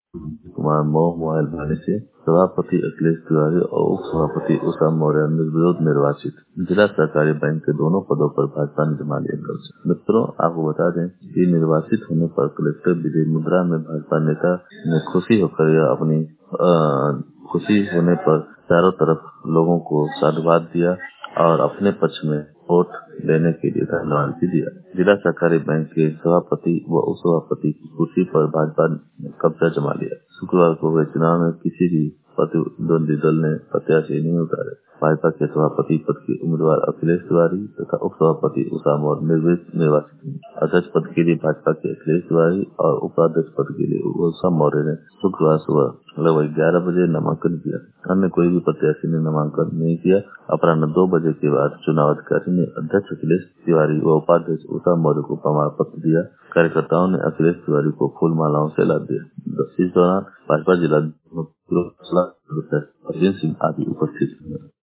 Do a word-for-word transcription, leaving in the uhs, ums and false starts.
Kumar Mau mobile थाने से सभापति अखिलेश तिवारी और उप सभापति उषा मौर्य निर्विरोध निर्वाचित। जिला सहकारी बैंक के दोनों पदों पर भाजपा ने जमा लिया कब्जा। मित्रों, आपको बता दें कि निर्वाचित होने पर कलेक्टर विजय मुद्रा में भाजपा नेता ने खुशी होकर यह अपनी आ, खुशी होने पर चारों तरफ लोगों को साधुवाद दिया और अपने पक्ष में वोट देने के लिए धन्यवाद भी दिया। जिला सहकारी बैंक के सभापति व उप सभापति की कुर्सी पर भाजपा ने कब्जा जमा लिया। शुक्रवार को हुए चुनाव में किसी भी प्रतिद्वंदी दल ने प्रत्याशी नहीं उतारे। भाजपा के सभापति पद के उम्मीदवार अखिलेश तिवारी तथा उप सभापति उषा मौर्य निर्विरोध निर्वाचित हुए। अध्यक्ष पद के लिए भाजपा के अखिलेश तिवारी और उपाध्यक्ष पद के लिए उषा मौर्य ने शुक्रवार सुबह लगभग ग्यारह बजे नामांकन किया। अन्य कोई भी प्रत्याशी ने नामांकन नहीं किया। अपराह्न दो बजे के बाद चुनाव अधिकारी ने अध्यक्ष अखिलेश तिवारी व उपाध्यक्ष उषा मौर्य को प्रमाण पत्र दिया। कार्यकर्ताओं ने अखिलेश तिवारी को फूल मालाओं से लाद दिया। इस दौरान भाजपा जिला अरविंद सिंह आदि उपस्थित हुए।